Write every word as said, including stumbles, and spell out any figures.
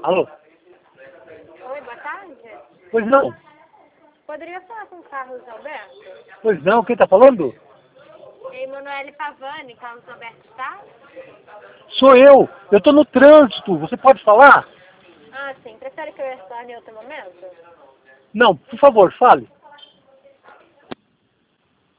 Alô? Oi, boa tarde. Pois não. Poderia falar com o Carlos Alberto? Pois não, quem tá falando? Emanuele Pavani, Carlos Alberto está? Sou eu. Eu tô no trânsito. Você pode falar? Ah, sim. Prefere que eu retorne em outro momento? Não, por favor, fale.